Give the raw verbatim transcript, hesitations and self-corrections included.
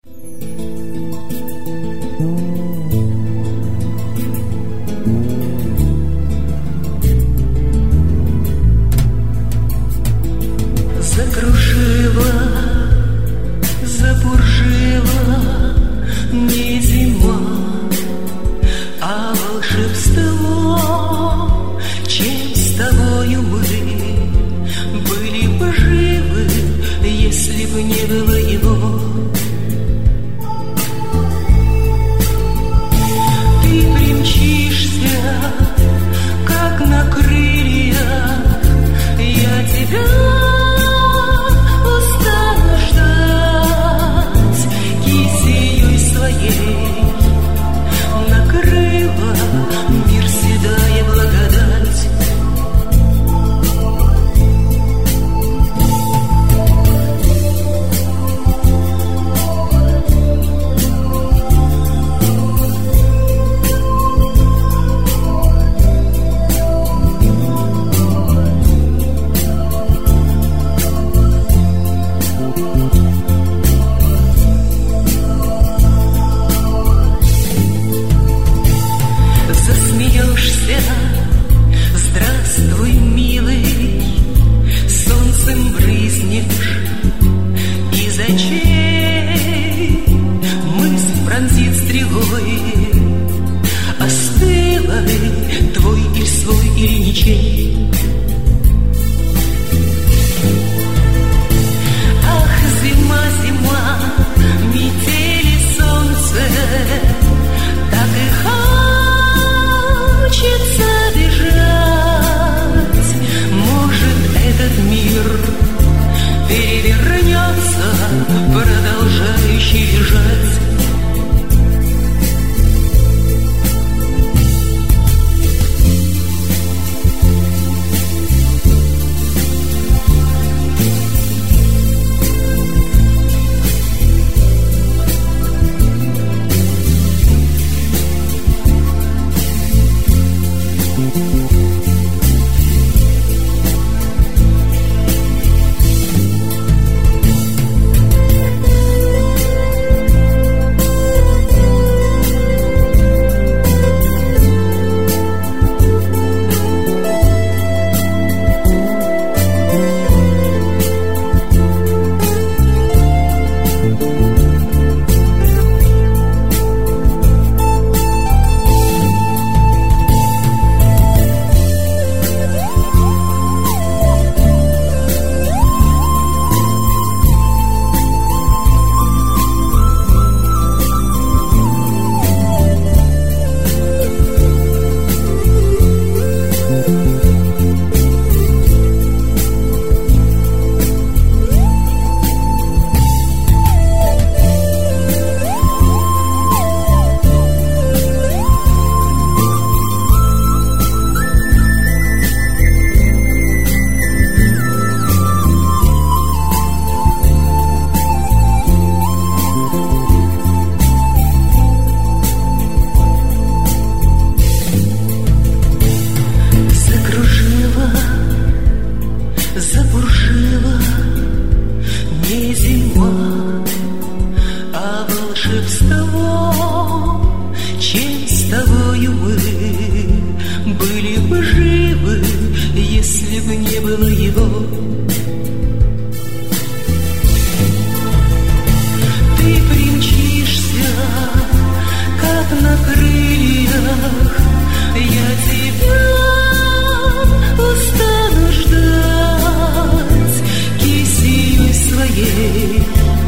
Закружила, запуржила не зима, а волшебство. Чем с тобою мы были бы живы, если бы не было его? Ты примчишься, как на крыльях, я тебя устану ждать. Кисеей своей накрыла мир седая благодать. Здравствуй, милый, солнцем брызнешь из очей. Мысль пронзит стрелой, остыла ли твой или свой, или ничей? Ах, зима, зима, метели солнце, так и хочется бежать. Может, этот мир перевернется, продолжающий лежать. Запуржила не зима, а волшебство. Чем с тобою мы были бы живы, если бы не было его? Ты примчишься, как на крыльях, я тебя устану ждать. Кисеей своей